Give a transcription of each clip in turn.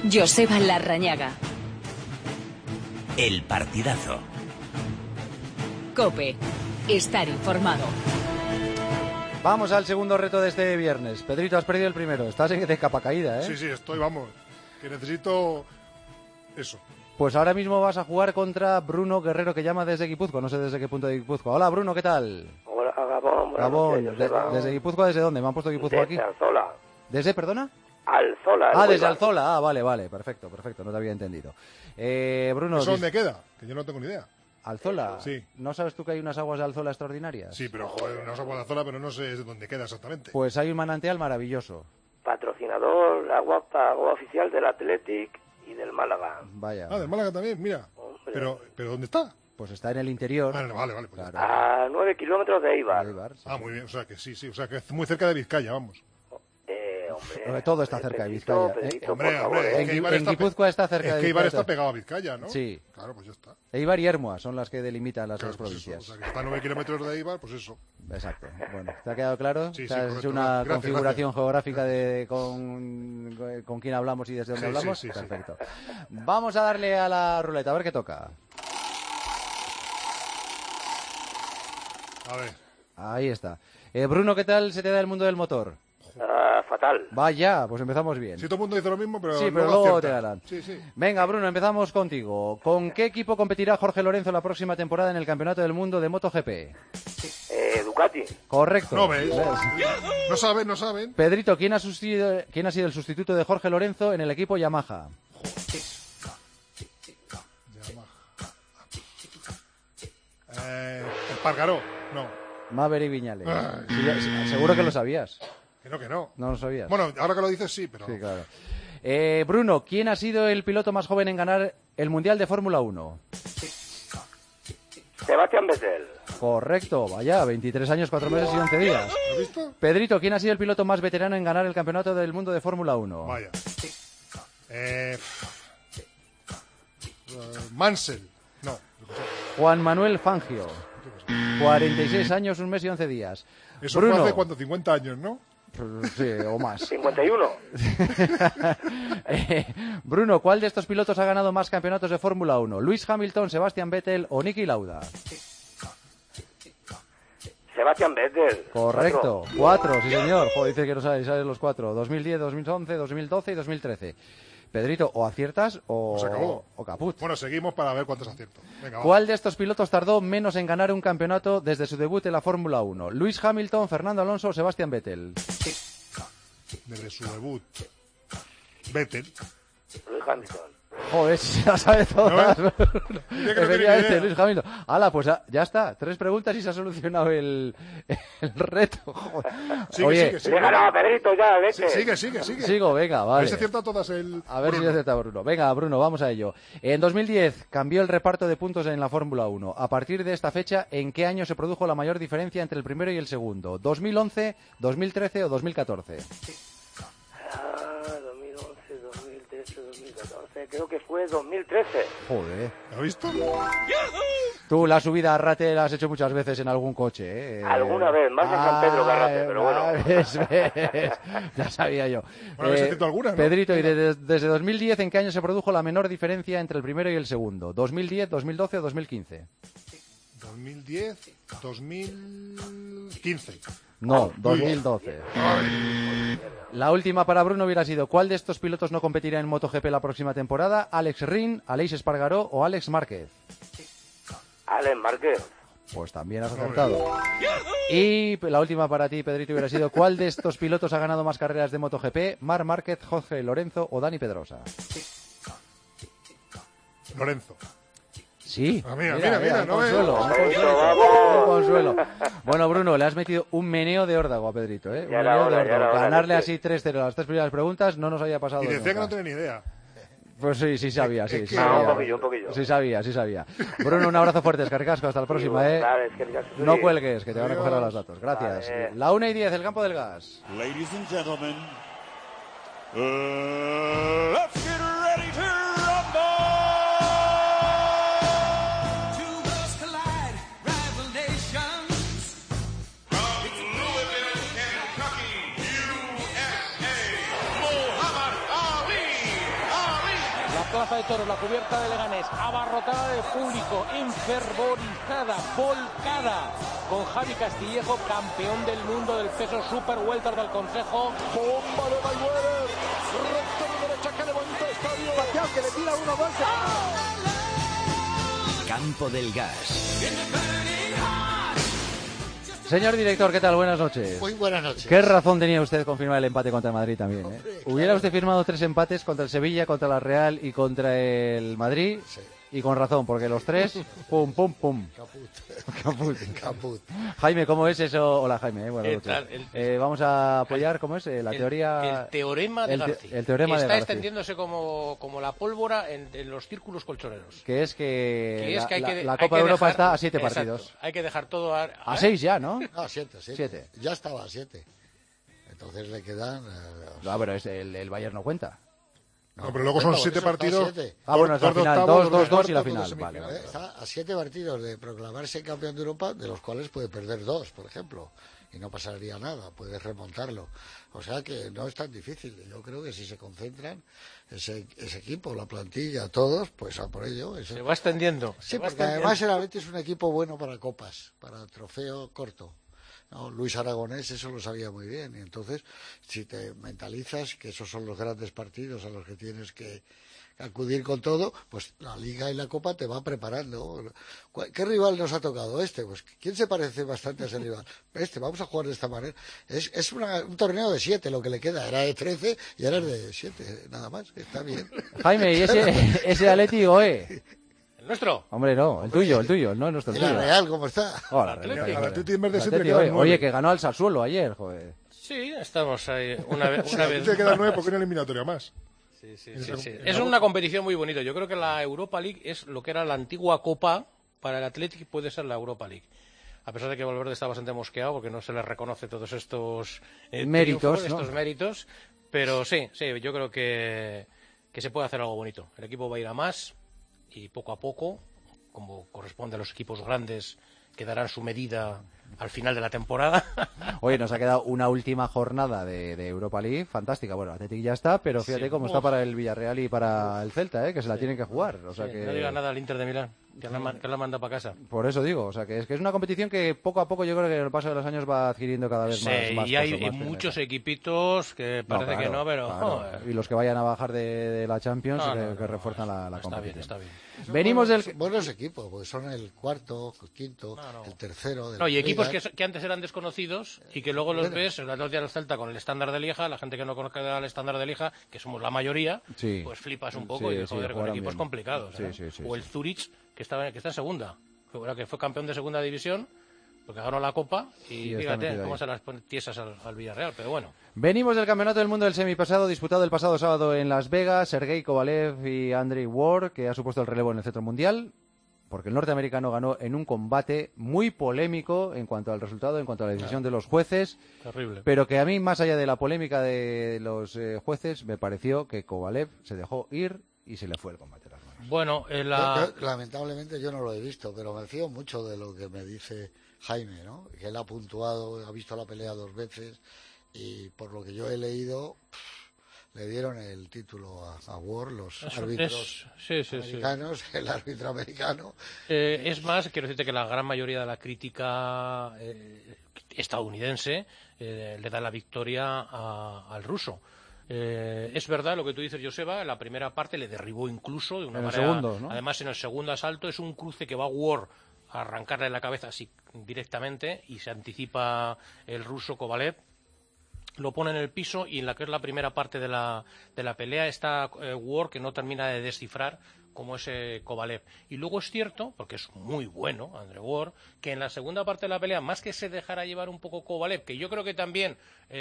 Joseba Larrañaga. El partidazo. COPE. Estar informado. Vamos al segundo reto de este viernes. Pedrito, has perdido el primero. Estás de capa caída, ¿eh? Sí, estoy, vamos. Que necesito eso. Pues ahora mismo vas a jugar contra Bruno Guerrero, que llama desde Guipúzcoa. No sé desde qué punto de Guipúzcoa. Hola, Bruno, ¿qué tal? Hola, Gabón. Gabón. ¿Desde Guipúzcoa desde dónde? ¿Me han puesto Guipúzcoa aquí? Desde Alzola. ¿Desde, perdona? Alzola. Desde Alzola. Vale. Perfecto. No te había entendido. Bruno... ¿Eso dónde queda? Que yo no tengo ni idea. ¿Alzola? Sí. ¿No sabes tú que hay unas aguas de Alzola extraordinarias? Sí, pero joder, unas aguas de Alzola, pero no sé dónde queda exactamente. Pues hay un manantial maravilloso. Patrocinador, agua oficial del Athletic y del Málaga. Vaya. Del Málaga también, mira. Pero ¿dónde está? Pues está en el interior. Vale. Pues claro. A 9 kilómetros de Eibar. Sí. Muy bien, o sea que sí. O sea que es muy cerca de Vizcaya, vamos. Hombre, todo está cerca de Vizcaya. Pedrito, Hombre, por favor, es que Eibar en Guipúzcoa está cerca de Es que Vizcaya. Eibar está pegado a Vizcaya, ¿no? Sí. Claro, pues ya está. Eibar y Ermua son las que delimitan las Claro, dos pues provincias. eso, o sea que está a 9 kilómetros de Eibar, pues eso. Exacto. Bueno, ¿te ha quedado claro? Sí, ¿Te has correcto. hecho una Gracias. configuración geográfica de con quién hablamos y desde dónde hablamos? Sí. Perfecto. Vamos a darle a la ruleta, a ver qué toca. A ver. Ahí está. Bruno, ¿qué tal se te da el mundo del motor? Fatal. Vaya, pues empezamos bien. Si todo el mundo dice lo mismo, pero Sí, pero luego acierta. te darán. Sí. Venga, Bruno, empezamos contigo. ¿Con qué equipo competirá Jorge Lorenzo la próxima temporada en el Campeonato del Mundo de MotoGP? Ducati. Correcto. No ves. No saben. Pedrito, ¿quién ha sido el sustituto de Jorge Lorenzo en el equipo Yamaha? Espargaró. No. Maverick Viñales. Sí, seguro que lo sabías. Que no. No lo sabías. Bueno, ahora que lo dices sí, pero... Sí, claro. Bruno, ¿quién ha sido el piloto más joven en ganar el Mundial de Fórmula 1? Sebastián Vettel. Correcto, vaya, 23 años, 4 meses y 11 días. ¿Lo has visto? Pedrito, ¿quién ha sido el piloto más veterano en ganar el Campeonato del Mundo de Fórmula 1? Vaya. Mansell. No. Juan Manuel Fangio. 46 años, 1 mes y 11 días. Eso Bruno. fue hace, ¿cuánto? 50 años, ¿no? Sí, o más. 51. Bruno, ¿cuál de estos pilotos ha ganado más campeonatos de Fórmula 1? ¿Lewis Hamilton, Sebastián Vettel o Niki Lauda? Sebastián Vettel. Correcto. 4, sí señor. Joder, dice que no sabes los 4. 2010, 2011, 2012 y 2013. Pedrito, o aciertas o Se acabó. o caput. Bueno, seguimos para ver cuántos acierto. Venga, va. ¿Cuál de estos pilotos tardó menos en ganar un campeonato desde su debut en la Fórmula 1? ¿Lewis Hamilton, Fernando Alonso o Sebastián Vettel? Desde su debut. Vettel. Lewis Hamilton. Joder, si la sabe todas. ¿No Dice que no tiene ni Efectivamente, idea. Lewis Hamilton. Hala, pues ya está. 3 preguntas y se ha solucionado el reto. Joder. Oye, Le he ganado, Pedrito, ya, vete. Sigue. sigo, venga, A vale. ver si acierta todas el... A ver Bruno. si acierta Bruno. Venga, Bruno, vamos a ello. En 2010 cambió el reparto de puntos en la Fórmula 1. A partir de esta fecha, ¿en qué año se produjo la mayor diferencia entre el primero y el segundo? ¿2011, 2013 o 2014? 2011, 2013, 2014. Creo que fue 2013. Joder. ¿Lo has visto? Tú la subida a Rate la has hecho muchas veces en algún coche, ¿eh? Alguna vez, más en San Pedro que a Rate, pero bueno. ves. Ya sabía yo. Bueno, habéis escrito alguna, ¿no? Pedrito, ¿y desde 2010 en qué año se produjo la menor diferencia entre el primero y el segundo? ¿2010, 2012 o 2015? 2010, 2015. No, 2012. La última para Bruno hubiera sido: ¿cuál de estos pilotos no competirá en MotoGP la próxima temporada? ¿Alex Rin, Aleix Espargaró o Alex Márquez? Alex Márquez. Pues también has acertado. Y la última para ti, Pedrito, hubiera sido: ¿cuál de estos pilotos ha ganado más carreras de MotoGP? ¿Marc Márquez, Jorge Lorenzo o Dani Pedrosa? Lorenzo. Sí. Mira, un no consuelo, veo. un consuelo. Bueno, Bruno, le has metido un meneo de órdago a Pedrito, ¿eh? Ya era hora, Ganarle así 3-0 las 3 primeras preguntas no nos había pasado Y decía nunca. que no tenía ni idea. Pues sí sabía, sí. Es que- sabía. Un poquillo. Sí sabía. Bruno, un abrazo fuerte, escarcasco, hasta la próxima, ¿eh? Vale, es que ya se No ríe. cuelgues, que te van a coger a los datos. Gracias. Vale. La 1:10, el campo del gas. Ladies and gentlemen, let's get ready to rumble! Two worlds collide, rival nations. From Louisville, Kentucky, USA, Muhammad Ali on Plaza de Toros, la cubierta de Leganés, abarrotada de público, enfervorizada, volcada, con Javi Castillejo, campeón del mundo del peso super welter del Consejo. Bomba de Mayweather, recto de derecha que levanta el estadio. Pacquiao que le tira uno más. Campo del Gas. Señor director, ¿qué tal? Buenas noches. Muy buenas noches. ¿Qué razón tenía usted con firmar el empate contra el Madrid también? ¿Hubiera usted firmado 3 empates contra el Sevilla, contra la Real y contra el Madrid? Sí. Y con razón, porque los 3, pum, pum, pum. Caput. Jaime, ¿cómo es eso? Hola, Jaime. Buenas noches. tal? Vamos a apoyar, ¿cómo es? La teoría... El teorema de García. El teorema que de está García. extendiéndose como la pólvora en los círculos colchoneros. Que es que, la hay Copa que de Europa dejar- está a 7 exacto, partidos. Hay que dejar todo A 6 ya, ¿no? No, 7. 7. Ya estaba a 7. Entonces le quedan... No, pero el Bayern no cuenta. No, pero luego son 7 partidos. Bueno, es la final, 2 y la final. dos Vale. Está a 7 partidos de proclamarse campeón de Europa, de los cuales puede perder 2, por ejemplo. Y no pasaría nada, puedes remontarlo. O sea que no es tan difícil. Yo creo que si se concentran, ese equipo, la plantilla, todos, pues a por ello. Se va extendiendo. Sí, porque además el Atleti es un equipo bueno para copas, para trofeo corto. No, Luis Aragonés eso lo sabía muy bien, y entonces si te mentalizas que esos son los grandes partidos a los que tienes que acudir con todo, pues la Liga y la Copa te va preparando. ¿Qué rival nos ha tocado? Pues ¿quién se parece bastante a ese rival? Vamos a jugar de esta manera. Es un torneo de 7 lo que le queda, era de 13 y ahora es de 7, nada más, está bien. Jaime, ¿y ese Atleti Goe? ¿El nuestro? Hombre, no, el tuyo, no el nuestro. ¿Y la Real cómo está? Hola, Atleti. El Atleti en vez de El 7 Atleti, le quedan 9. oye, que ganó al Sassuolo ayer, joder. Sí, estamos ahí una vez. Te quedan 9 porque una eliminatoria más. Sí. Es una competición muy bonita. Yo creo que la Europa League es lo que era la antigua Copa para el Athletic, puede ser la Europa League. A pesar de que Valverde está bastante mosqueado porque no se le reconoce todos estos méritos, triunfos, estos méritos, pero sí, yo creo que se puede hacer algo bonito. El equipo va a ir a más y poco a poco, como corresponde a los equipos grandes que darán su medida al final de la temporada. Oye, nos ha quedado una última jornada de Europa League fantástica. Bueno, Athletic ya está, pero fíjate cómo está para el Villarreal y para el Celta, que se la tienen que jugar. O sea que... No diga nada al Inter de Milán, que la manda para casa. Por eso digo, o sea que es una competición que poco a poco yo creo que en el paso de los años va adquiriendo cada vez más y hay peso, más muchos firmeza. equipitos que parece que no, pero... Claro. Joder. Y los que vayan a bajar de la Champions que refuerzan la está competición. Está bien. Venimos del... Buenos equipos, porque son el cuarto, el quinto, el tercero. No, y equipos que antes eran desconocidos y que luego los ves, el Atlético del Celta con el estándar de Lieja, la gente que no conozca el estándar de Lieja, que somos la mayoría, pues flipas un poco y dices, joder, con equipos complicados. O el Zurich, que está en segunda, que fue campeón de segunda división, porque ganó la Copa y fíjate cómo se las pone tiesas al Villarreal, pero bueno. Venimos del Campeonato del Mundo del semipasado disputado el pasado sábado en Las Vegas. Sergei Kovalev y Andrei Ward, que ha supuesto el relevo en el Centro Mundial, porque el norteamericano ganó en un combate muy polémico en cuanto al resultado, en cuanto a la decisión de los jueces. Terrible. Pero que a mí, más allá de la polémica de los jueces, me pareció que Kovalev se dejó ir y se le fue el combate a las manos. Bueno, lamentablemente yo no lo he visto, pero me fío mucho de lo que me dice Jaime, ¿no? Que él ha puntuado, ha visto la pelea 2 veces y por lo que yo he leído le dieron el título a Ward, los árbitros americanos, el árbitro americano. Es más, quiero decirte que la gran mayoría de la crítica estadounidense le da la victoria al ruso. Es verdad lo que tú dices, Joseba, en la primera parte le derribó incluso de una manera... segundo, ¿no? Además, en el segundo asalto es un cruce que va Ward a arrancarle la cabeza así directamente y se anticipa el ruso Kovalev, lo pone en el piso y en la que es la primera parte de la pelea está Ward que no termina de descifrar como ese Kovalev. Y luego es cierto, porque es muy bueno Andrei Ward, que en la segunda parte de la pelea, más que se dejara llevar un poco Kovalev, que yo creo que también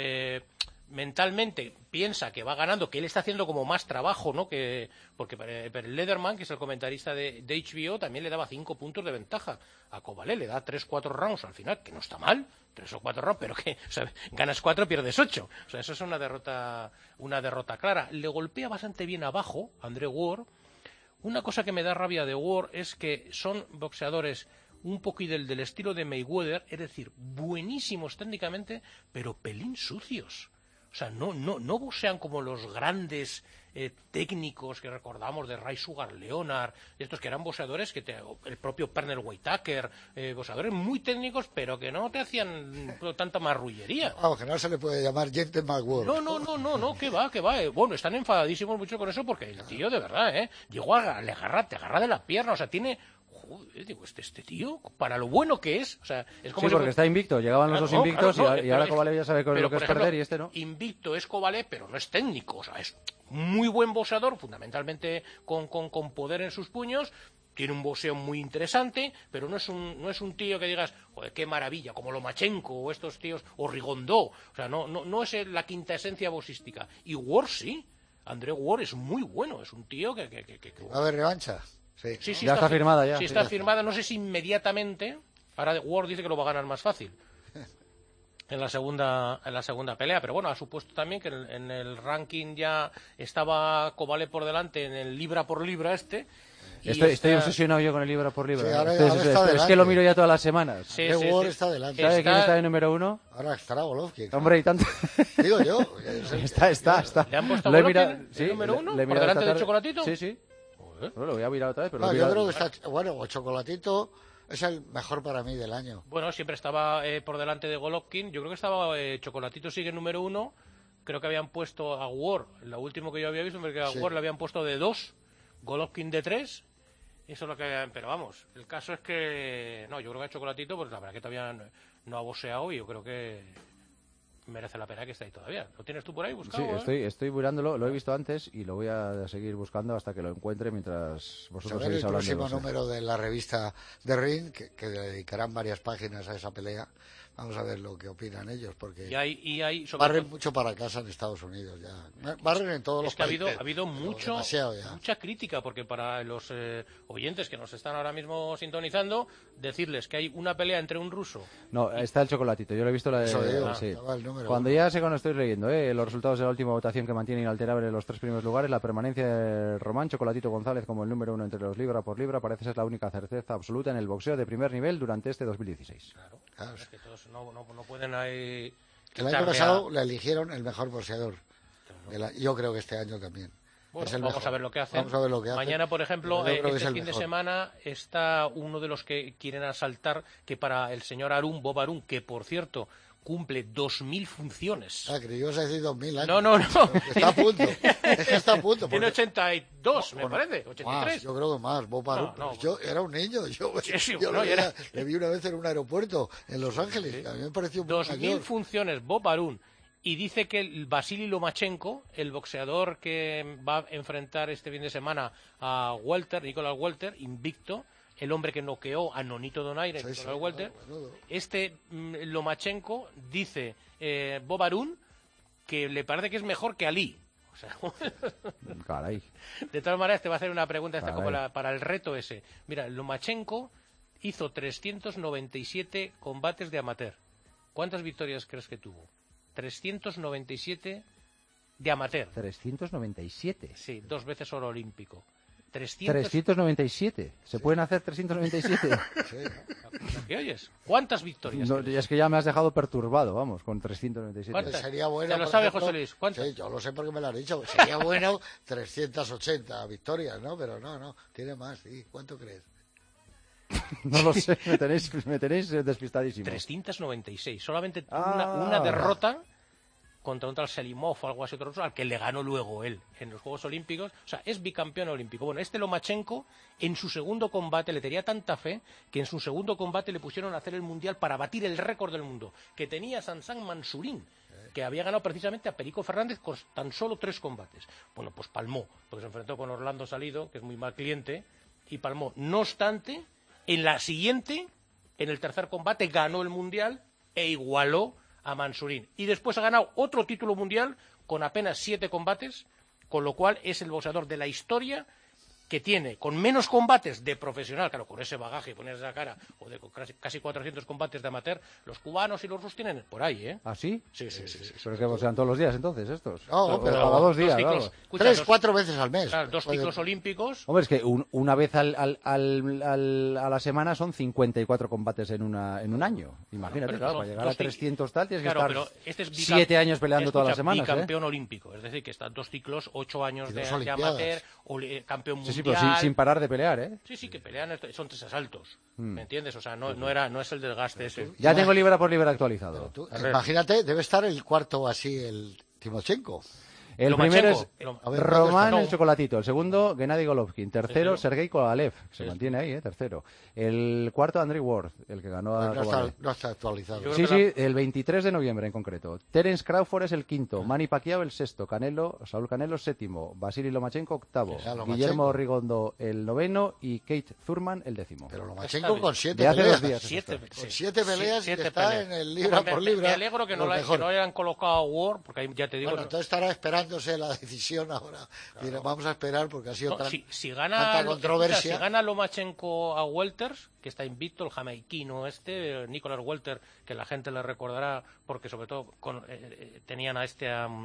mentalmente piensa que va ganando, que él está haciendo como más trabajo, ¿no? Porque el Lederman, que es el comentarista de HBO, también le daba 5 puntos de ventaja a Kovalev, le da 3-4 rounds al final, que no está mal, 3 o 4 rounds, pero que, o sea, ganas 4, pierdes 8. O sea, eso es una derrota clara. Le golpea bastante bien abajo Andrei Ward. Una cosa que me da rabia de Ward es que son boxeadores un poco del estilo de Mayweather, es decir, buenísimos técnicamente, pero pelín sucios. O sea, no boxean como los grandes técnicos que recordamos de Ray Sugar Leonard, estos que eran boxeadores, el propio Pernell Whitaker, boxeadores muy técnicos, pero que no te hacían tanta marrullería. Vamos, que no se le puede llamar Gentleman World. No, que va. Bueno, están enfadadísimos mucho con eso porque el tío, de verdad, llegó te agarra de la pierna, o sea, tiene... Joder, digo, este tío, para lo bueno que es, o sea, es como... Sí, porque está invicto, llegaban los dos invictos y ahora Kovalev ya sabe lo que es perder y este no. Invicto es Kovalev, pero no es técnico, o sea, es muy buen boxeador, fundamentalmente con poder en sus puños, tiene un boxeo muy interesante, pero no es un tío que digas, joder, qué maravilla, como Lomachenko o estos tíos, o Rigondó, o sea, no es la quinta esencia boxística. Y Ward sí, André Ward es muy bueno, es un tío que A ver, revancha. Sí, ya está firmada ya. Sí, está firmada, no sé si inmediatamente. Ahora Ward dice que lo va a ganar más fácil en la segunda pelea, pero bueno, ha supuesto también que en el ranking ya estaba Kovalev por delante en el libra por libra Estoy obsesionado yo con el libra por libra. Sí, ahora está es que lo miro ya todas las semanas. Sí, Ward está delante. ¿Sabe quién está de número 1? Ahora estará Golovkin. Hombre, y tanto. Digo yo. Está. ¿Le han puesto Lo he Golovkin mirado, de número 1? ¿Por delante de Chocolatito? Sí. Bueno, lo voy a mirar otra vez, pero No, yo creo que está... Bueno, Chocolatito es el mejor para mí del año. Bueno, siempre estaba por delante de Golovkin. Yo creo que estaba... Chocolatito sigue número 1. Creo que habían puesto a Ward, lo último que yo había visto, porque a Ward le habían puesto de 2, Golovkin de 3. Eso es lo que... Pero vamos, el caso es que... No, yo creo que a Chocolatito, pues la verdad que todavía no ha boxeado y yo creo que merece la pena que esté ahí todavía. ¿Lo tienes tú por ahí buscado? Sí, estoy mirándolo, lo he visto antes y lo voy a seguir buscando hasta que lo encuentre mientras vosotros seguís hablando. El próximo número de la revista de Ring, que dedicarán varias páginas a esa pelea. Vamos a ver lo que opinan ellos, porque barren mucho para casa en Estados Unidos ya. Barren en todos los países. Ha habido mucha crítica, porque para los oyentes que nos están ahora mismo sintonizando, decirles que hay una pelea entre un ruso... No, está el Chocolatito, yo lo he visto sí. Cuando ya sé cuando estoy leyendo los resultados de la última votación que mantiene inalterable los 3 primeros lugares, la permanencia de Román Chocolatito González como el número 1 entre los libra por libra parece ser la única certeza absoluta en el boxeo de primer nivel durante este 2016. Claro. Es que todos no pueden ahí... El año pasado le eligieron el mejor boxeador. Claro. Yo creo que este año también. Bueno, vamos a ver lo que hacen. Vamos a ver lo que hacen. Mañana, por ejemplo, este fin de semana está uno de los que quieren asaltar, que para el señor Bob Arum, que por cierto cumple 2000 funciones. Ah, creí que ibas a decir 2000 años. No. Está a punto. Es que está a punto. Tiene 82, me parece. 83. Más, yo creo que más. Bob Arum. Yo era un niño. Yo le vi una vez en un aeropuerto en Los Ángeles. A mí me pareció muy 2000 funciones, Bob Arum. Y dice que el Vasily Lomachenko, el boxeador que va a enfrentar este fin de semana a Nicolás Walter, invicto, el hombre que noqueó a Nonito Donaire, Nicolás Walter, Lomachenko, dice Bob Arum que le parece que es mejor que Ali. O sea, caray. De todas maneras, te va a hacer una pregunta como para el reto ese. Mira, Lomachenko hizo 397 combates de amateur. ¿Cuántas victorias crees que tuvo? 397 de amateur. 397. Sí, 2 veces oro olímpico. 397. ¿Se pueden hacer 397? Sí. ¿Qué oyes? ¿Cuántas victorias? No, es que ya me has dejado perturbado, vamos, con 397. ¿Cuántas? Sería bueno, ¿Se lo sabe José Luis? ¿Cuántas? Sí, yo lo sé porque me lo has dicho. Sería bueno 380 victorias, ¿no? Pero no, tiene más. ¿Sí? ¿Cuánto crees? No lo sé, me tenéis despistadísimo. 396. Solamente una derrota contra un tal Selimov o algo así, otro ruso, al que le ganó luego él en los Juegos Olímpicos. O sea, es bicampeón olímpico. Bueno, Lomachenko, en su segundo combate, le tenía tanta fe que en su segundo combate le pusieron a hacer el Mundial para batir el récord del mundo, que tenía Sansan Mansurin, que había ganado precisamente a Perico Fernández con tan solo 3 combates. Bueno, pues palmó, porque se enfrentó con Orlando Salido, que es muy mal cliente, y palmó. No obstante, en la siguiente, en el tercer combate, ganó el Mundial e igualó a Mansurin. Y después ha ganado otro título mundial con apenas 7 combates, con lo cual es el boxeador de la historia que tiene con menos combates de profesional, claro, con ese bagaje, poner esa cara, o de casi 400 combates de amateur, los cubanos y los rusos tienen por ahí, ¿eh? ¿Ah, sí? Sí. Pero que sean todos los días entonces estos. No, pero cada 2 días, ciclos, claro. escucha, 3-4 veces al mes. Claro, 2 ciclos olímpicos. Hombre, es que una vez a la semana son 54 combates en un año. Imagínate, claro, para llegar a 300 tal tienes que estar este es 7 años peleando todas las semanas. Bicampeón olímpico, es decir, que están 2 ciclos, 8 años de amateur, campeón mundial. Sí, pero sin parar de pelear, ¿eh? Sí, que pelean, son 3 asaltos, ¿me entiendes? O sea, no es el desgaste ese. Ya tengo libra por libra actualizado. Imagínate, debe estar el cuarto así, el Timochenko. El primero es Román no. el Chocolatito, el segundo Gennady Golovkin, tercero Sergei Kovalev, que se Sí. mantiene ahí, tercero. El cuarto Andrei Ward, el que ganó a Kovalev. No está actualizado. Sí, el 23 de noviembre en concreto. Terence Crawford es el quinto, Manny Pacquiao el sexto, Saúl Canelo séptimo, Vasily Lomachenko octavo, Guillermo Rigondo el noveno y Kate Thurman el décimo. Pero Lomachenko con 7 de hace peleas. 2 días. 7 peleas y está peleas. en el libra por libra. Me alegro que no hayan colocado a Ward, porque ahí ya te digo... Bueno, entonces estará esperándose la decisión ahora. Claro. Vamos a esperar porque ha sido si tanta controversia. Si gana Lomachenko a welters, que está invicto, el jamaiquino Nicholas Welter, que la gente le recordará porque sobre todo tenían a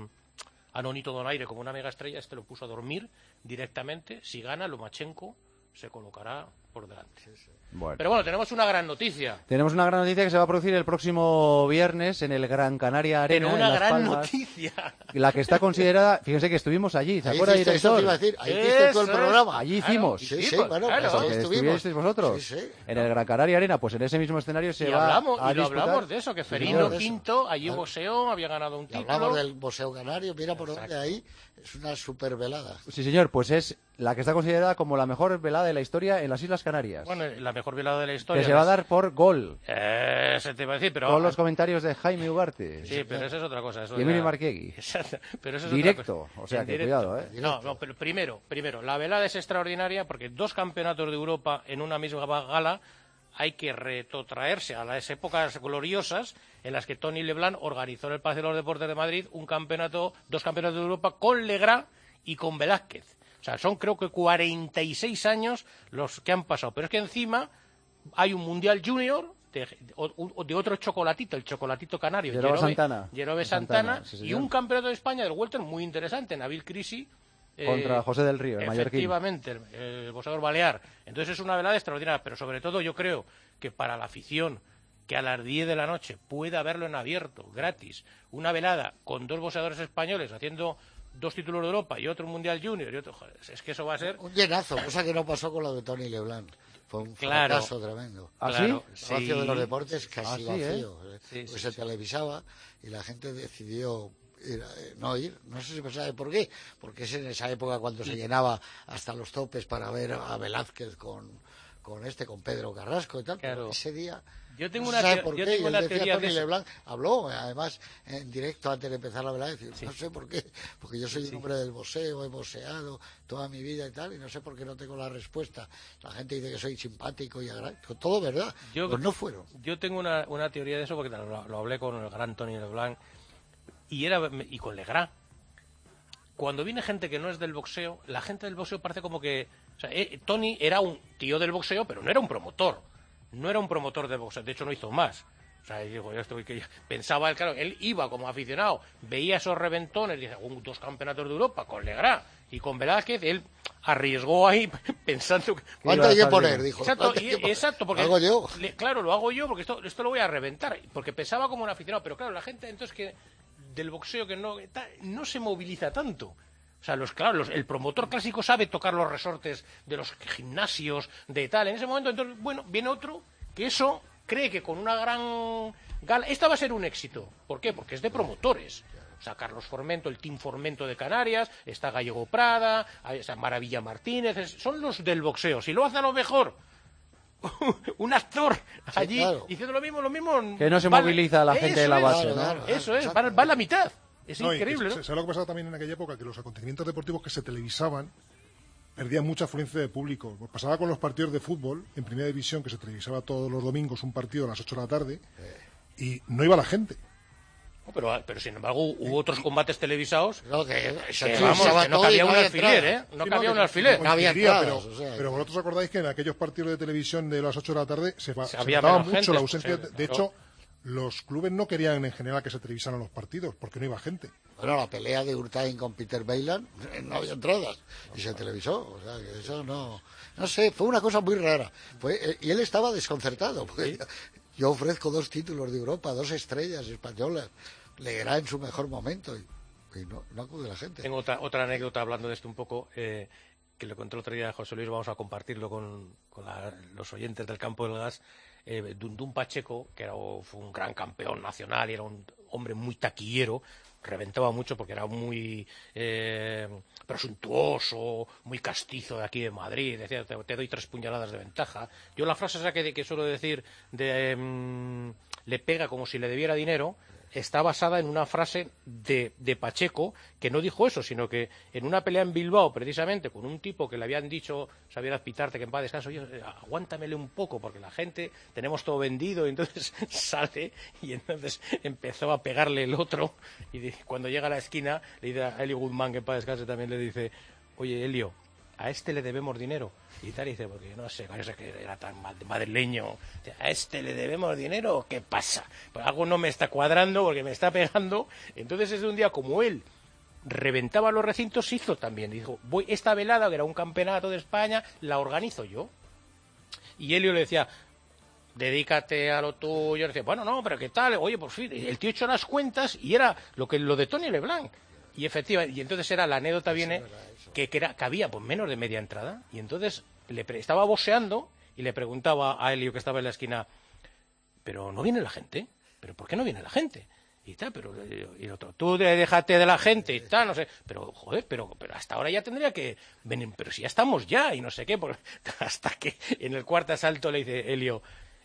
a Nonito Donaire como una mega estrella, lo puso a dormir directamente. Si gana Lomachenko se colocará por delante. Bueno. Pero bueno, tenemos una gran noticia. Tenemos una gran noticia que se va a producir el próximo viernes en el Gran Canaria Arena. Pero una en Las gran Palmas, noticia. La que está considerada, fíjense que estuvimos allí, ¿se acuerda, director? Eso te iba a decir, ahí hiciste tú el programa. Allí hicimos. Sí, bueno, claro. pues ahí ¿Estuvisteis vosotros? Sí. En el Gran Canaria Arena, pues en ese mismo escenario se va a disputar. Hablamos de eso, que Ferino Quinto, allí boxeó, había ganado un título. Hablamos del boxeo canario, mira por dónde ahí, es una super velada. Sí, señor, pues es la que está considerada como la mejor velada de la historia en las Islas Canarias. Bueno, la mejor velada de la historia. Que se va a dar por gol. Se te va a decir, pero... Con los comentarios de Jaime Ugarte. Sí, pero eso es otra cosa. Y Emilio Marquiegui. Exacto. Pero eso es directo, otra cosa. o sea que directo. cuidado, ¿eh? No, pero primero, la velada es extraordinaria porque 2 campeonatos de Europa en una misma gala hay que retrotraerse a las épocas gloriosas en las que Tony Leblanc organizó en el Palacio de los Deportes de Madrid 2 campeonatos de Europa con Legrand y con Velázquez. O sea, son creo que 46 años los que han pasado. Pero es que encima hay un Mundial Junior de otro chocolatito, el chocolatito canario, Jerome Santana, sí, y un campeonato de España del welter muy interesante, Nabil Crisi, contra José del Río, el mallorquín. Efectivamente, el boxeador balear. Entonces es una velada extraordinaria, pero sobre todo yo creo que para la afición que a las 10 de la noche pueda verlo en abierto, gratis, una velada con 2 boxeadores españoles haciendo 2 títulos de Europa y otro Mundial Junior y otro, joder, es que eso va a ser un llenazo, cosa que no pasó con lo de Tony Leblanc. Fue un fracaso tremendo. ¿Ah, claro, sí? El Palacio de los Deportes casi vacío. Sí, se televisaba y la gente decidió no ir. No sé si se sabe por qué. Porque es en esa época cuando se llenaba hasta los topes para ver a Velázquez con Pedro Carrasco y tal. Claro. Pero ese día... Yo tengo no una, sabe por yo qué. tengo una Decía teoría Tony de eso. Leblanc, habló además en directo antes de empezar la velada, no sé por qué, porque yo soy un hombre del boxeo, he boxeado toda mi vida y tal, y no sé por qué no tengo la respuesta. La gente dice que soy simpático y agradecido, todo verdad, pues no fueron. Yo tengo una teoría de eso porque lo hablé con el gran Tony Leblanc y con Legrand. Cuando viene gente que no es del boxeo, la gente del boxeo parece como que... O sea, Tony era un tío del boxeo, pero no era un promotor. No era un promotor de boxeo, de hecho no hizo más. O sea, digo, pensaba, claro, él iba como aficionado, veía esos reventones, dice, 2 campeonatos de Europa con Legrand y con Velázquez, él arriesgó ahí pensando que... ¿Cuánto hay que poner? Dijo. Exacto, porque... ¿Lo hago yo? Claro, lo hago yo porque esto lo voy a reventar, porque pensaba como un aficionado, pero claro, la gente entonces que del boxeo que no se moviliza tanto. O sea, el promotor clásico sabe tocar los resortes de los gimnasios, de tal. En ese momento, entonces, bueno, viene otro que eso cree que con una gran gala... Esta va a ser un éxito. ¿Por qué? Porque es de promotores. O sea, Carlos Formento, el Team Formento de Canarias, está Gallego Prada, está Maravilla Martínez, son los del boxeo. Si lo hace a lo mejor un actor allí diciendo lo mismo... Que no se moviliza la gente de la base, ¿no? Eso es, va a la mitad. Es increíble, ¿no? ¿Sabes lo que pasaba también en aquella época? Que los acontecimientos deportivos que se televisaban perdían mucha afluencia de público. Pasaba con los partidos de fútbol en Primera División, que se televisaba todos los domingos un partido a las 8 de la tarde, y no iba la gente. Pero sin embargo hubo otros combates televisados No, que no cabía un alfiler, ¿eh? No cabía un alfiler. No había entradas, o sea, pero vosotros acordáis que en aquellos partidos de televisión de las 8 de la tarde se había notaba menos mucho gente, la ausencia. sí, De hecho, los clubes no querían en general que se televisaran los partidos porque no iba gente. Bueno, la pelea de Hurtain con Peter Bailan no había entradas y se televisó. O sea, que eso no sé, fue una cosa muy rara. Y él estaba desconcertado. Porque yo ofrezco 2 títulos de Europa, 2 estrellas españolas. Leerá en su mejor momento y no acude la gente. Tengo otra anécdota hablando de esto un poco, que le conté el otro día a José Luis, vamos a compartirlo con los oyentes del Campo del Gas. Dundún Pacheco, que fue un gran campeón nacional y era un hombre muy taquillero, reventaba mucho porque era muy presuntuoso, muy castizo de aquí de Madrid, decía, te doy 3 puñaladas de ventaja. Yo la frase esa que suelo decir le pega como si le debiera dinero, está basada en una frase de Pacheco, que no dijo eso, sino que en una pelea en Bilbao, precisamente, con un tipo que le habían dicho, Xavier Pitarte, que en paz descanso, oye, aguántamele un poco, porque la gente, tenemos todo vendido, y entonces sale, y entonces empezó a pegarle el otro, y cuando llega a la esquina, le dice a Elio Guzmán, que en paz descanse, también le dice, oye, Elio, a este le debemos dinero. Y tal, y dice, porque yo no sé que era tan madrileño. ¿A este le debemos dinero? ¿Qué pasa? Pues algo no me está cuadrando porque me está pegando. Entonces, ese un día como él reventaba los recintos, hizo también. Dijo, esta velada, que era un campeonato de España, la organizo yo. Y Elio le decía, dedícate a lo tuyo. Le decía, bueno, no, pero ¿qué tal? Oye, por fin, el tío echó las cuentas y era lo de Tony Leblanc. Y efectivamente, y entonces la anécdota viene que había pues menos de media entrada, y entonces estaba boxeando y le preguntaba a Elio, que estaba en la esquina, pero ¿no viene la gente? ¿Pero por qué no viene la gente? Y tal, y el otro, tú déjate de la gente y tal, no sé, pero joder, pero hasta ahora ya tendría que venir, pero si ya estamos ya, y no sé qué, hasta que en el cuarto asalto le dice Elio,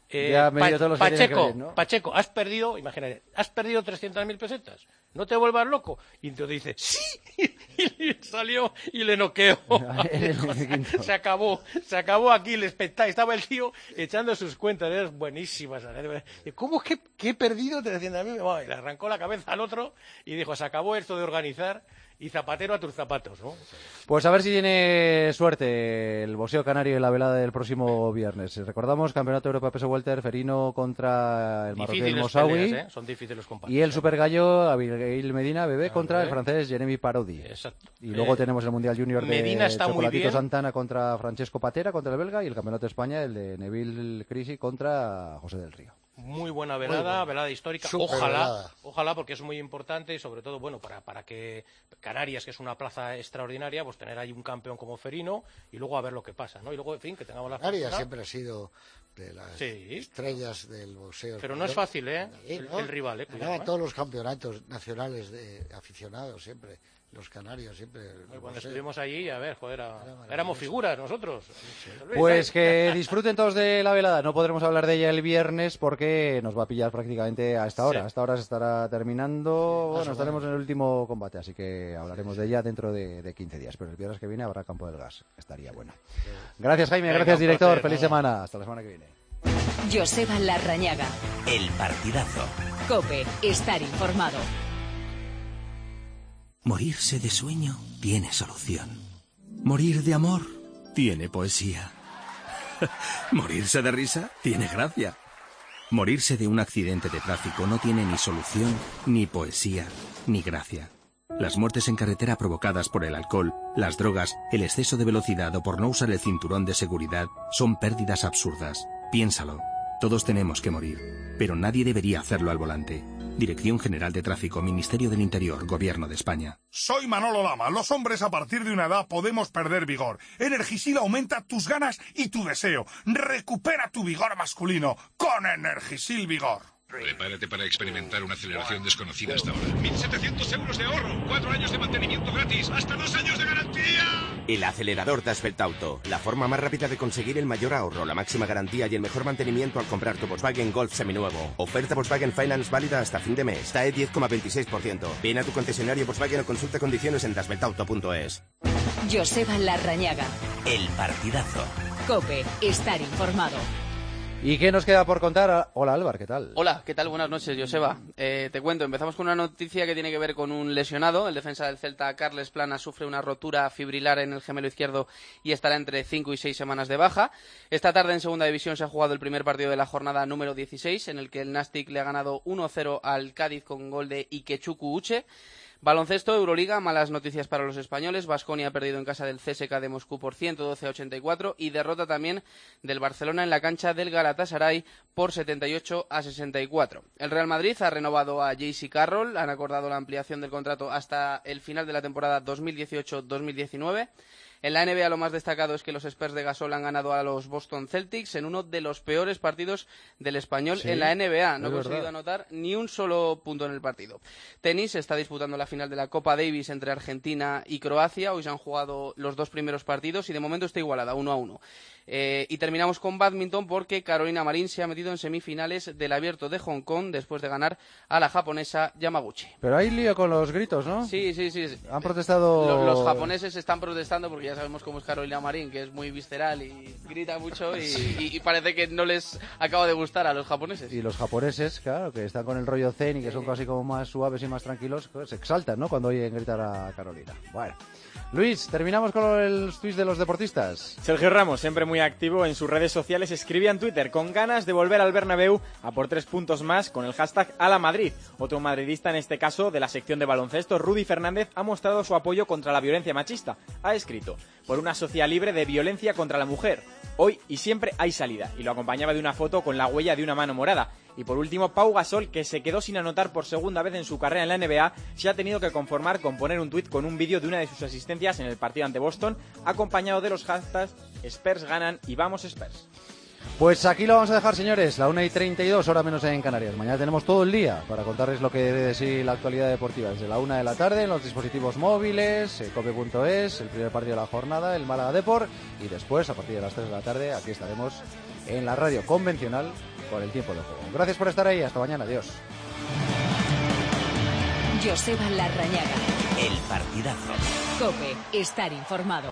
Pacheco, has perdido, imagínate, has perdido 300.000 pesetas, no te vuelvas loco. Y entonces dice, sí, y salió y le noqueó. se acabó aquí el espectáculo. Estaba el tío echando sus cuentas, eran buenísimas. ¿Cómo es que he perdido 300.000? Le arrancó la cabeza al otro y dijo, se acabó esto de organizar. Y zapatero a tus zapatos, ¿no? Pues a ver si tiene suerte el boxeo canario en la velada del próximo viernes. Recordamos, Campeonato de Europa Peso Welter, Ferino contra el marroquí El Moussaoui. Son difíciles los combates. Y el Super Gallo, Abigail Medina, Bebé, contra el francés Jeremy Parodi. Exacto. Y luego tenemos el Mundial Junior Medina de está Chocolatito Santana contra Francesco Patera, contra el belga, y el Campeonato de España, el de Neville Crisi contra José del Río. Muy buena velada, velada histórica. Ojalá, porque es muy importante y sobre todo, bueno, para que Canarias, que es una plaza extraordinaria, pues tener ahí un campeón como Ferino y luego a ver lo que pasa, ¿no? Y luego, en fin, que tengamos la Canarias siempre ha sido de las estrellas del boxeo. Pero no es fácil, ¿eh? El rival, Ganaba todos los campeonatos nacionales de aficionados siempre. Los canarios siempre. Cuando estuvimos allí, a ver, joder, éramos figuras nosotros. Pues que disfruten todos de la velada. No podremos hablar de ella el viernes porque nos va a pillar prácticamente a esta hora. Sí. A esta hora se estará terminando. Bueno, estaremos en el último combate, así que hablaremos de ella dentro de 15 días. Pero el viernes que viene habrá Campo del Gas. Estaría bueno. Gracias, Jaime. Gracias, director. Feliz semana. Hasta la semana que viene. Joseba Larrañaga. El partidazo. COPE. Estar informado. Morirse de sueño tiene solución. Morir de amor tiene poesía. Morirse de risa tiene gracia. Morirse de un accidente de tráfico no tiene ni solución, ni poesía, ni gracia. Las muertes en carretera provocadas por el alcohol, las drogas, el exceso de velocidad o por no usar el cinturón de seguridad son pérdidas absurdas. Piénsalo. Todos tenemos que morir, pero nadie debería hacerlo al volante. Dirección General de Tráfico, Ministerio del Interior, Gobierno de España. Soy Manolo Lama. Los hombres a partir de una edad podemos perder vigor. Energisil aumenta tus ganas y tu deseo. Recupera tu vigor masculino con Energisil Vigor. Prepárate para experimentar una aceleración desconocida hasta ahora. 1.700 euros de ahorro, 4 años de mantenimiento gratis, hasta 2 años de garantía. El acelerador Dasvelt Auto, la forma más rápida de conseguir el mayor ahorro, la máxima garantía y el mejor mantenimiento al comprar tu Volkswagen Golf seminuevo. Oferta Volkswagen Finance válida hasta fin de mes. TAE 10,26%. Ven a tu concesionario Volkswagen o consulta condiciones en dasveltauto.es. Joseba Larrañaga. El partidazo. COPE. Estar informado. ¿Y qué nos queda por contar? Hola, Álvaro, ¿qué tal? Hola, ¿qué tal? Buenas noches, Joseba. Te cuento, empezamos con una noticia que tiene que ver con un lesionado. El defensa del Celta, Carles Plana, sufre una rotura fibrilar en el gemelo izquierdo y estará entre 5 y 6 semanas de baja. Esta tarde en Segunda División se ha jugado el primer partido de la jornada número 16, en el que el Nastic le ha ganado 1-0 al Cádiz con gol de Ikechukwu Uche. Baloncesto, Euroliga, malas noticias para los españoles. Baskonia ha perdido en casa del CSKA de Moscú por 112-84 y derrota también del Barcelona en la cancha del Galatasaray por 78-64. El Real Madrid ha renovado a J.C. Carroll, han acordado la ampliación del contrato hasta el final de la temporada 2018-2019. En la NBA lo más destacado es que los Spurs de Gasol han ganado a los Boston Celtics en uno de los peores partidos del español en la NBA. No ha conseguido anotar ni un solo punto en el partido. Tenis, se está disputando la final de la Copa Davis entre Argentina y Croacia. Hoy se han jugado los dos primeros partidos y de momento está igualada, 1-1. Y terminamos con bádminton porque Carolina Marín se ha metido en semifinales del Abierto de Hong Kong después de ganar a la japonesa Yamaguchi. Pero hay lío con los gritos, ¿no? Sí. Han protestado... Los japoneses están protestando porque ya sabemos cómo es Carolina Marín, que es muy visceral y grita mucho y parece que no les acaba de gustar a los japoneses. Y los japoneses, claro, que están con el rollo zen y que son casi como más suaves y más tranquilos, pues se exaltan, ¿no?, cuando oyen gritar a Carolina. Bueno. Luis, terminamos con el tweet de los deportistas. Sergio Ramos, siempre muy activo en sus redes sociales, escribía en Twitter: con ganas de volver al Bernabéu a por 3 puntos más con el hashtag #AlaMadrid. Otro madridista, en este caso de la sección de baloncesto, Rudy Fernández, ha mostrado su apoyo contra la violencia machista. Ha escrito: por una sociedad libre de violencia contra la mujer. Hoy y siempre hay salida. Y lo acompañaba de una foto con la huella de una mano morada. Y por último, Pau Gasol, que se quedó sin anotar por segunda vez en su carrera en la NBA, se ha tenido que conformar con poner un tuit con un vídeo de una de sus asistencias en el partido ante Boston, acompañado de los hashtags Spurs ganan y vamos Spurs. Pues aquí lo vamos a dejar, señores, la 1:32, hora menos en Canarias. Mañana tenemos todo el día para contarles lo que debe de ser la actualidad deportiva. Desde la 1 de la tarde en los dispositivos móviles, cope.es, el primer partido de la jornada, el Málaga Depor, y después, a partir de las 3 de la tarde, aquí estaremos en la radio convencional con el tiempo de juego. Gracias por estar ahí, hasta mañana, adiós. Joseba Larrañaga. El partidazo. COPE, estar informado.